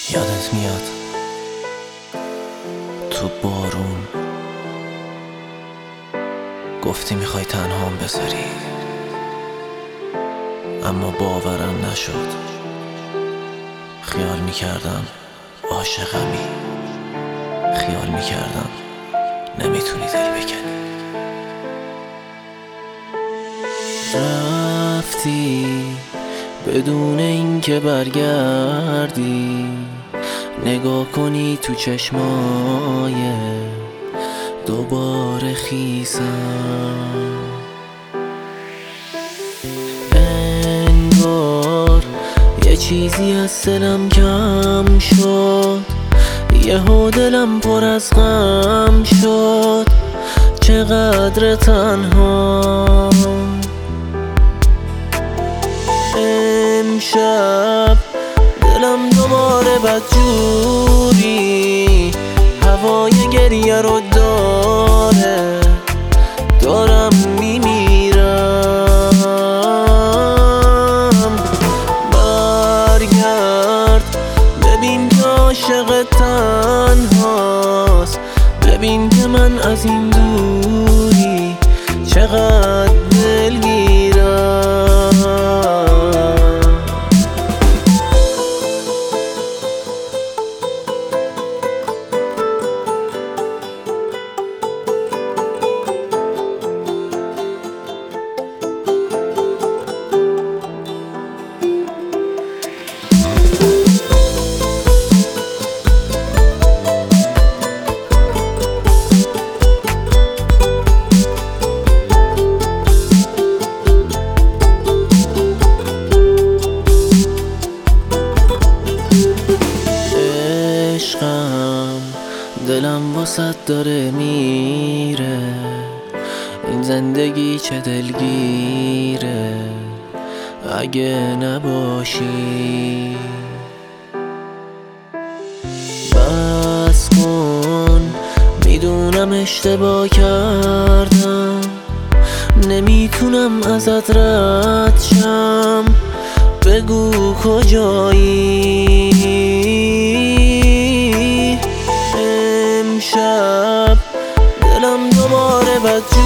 یادت میاد تو بارون گفتی میخوای تنهام بذاری، اما باورم نشد. خیال میکردم عاشقمی، خیال میکردم نمیتونی دل بکنی. رفتی بدون اینکه برگردی، نگاه کنی تو چشمای دوباره خیسم. انگار یه چیزی از دلم کم شد، یهو دلم پر از غم شد. چقدر تنها امشب، دلم دوباره بدجوری هوای گریه رو داره، دارم میمیرم. برگرد ببین که عاشق تنهاست، ببین که من از این دوری چقدر دلگیرم. دلم واسه داره میره، این زندگی چه دلگیره اگه نباشی. بس کن، میدونم اشتباه کردم، نمیتونم ازت رد شم، بگو کجایی. امشب دلم دوباره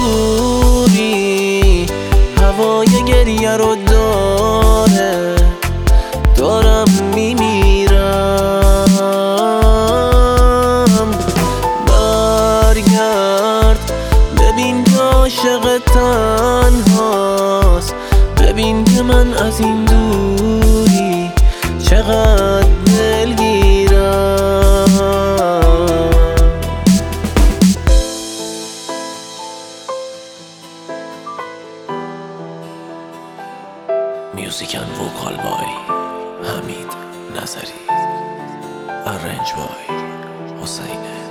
بدجوری هوای گریه رو داره، دارم میمیرم. برگرد ببین که عاشق تنهاست، ببین که من از این دوری چقدر دلگیرم. میوزیک اند وکال بای حمید نظری، ارنج بای حسین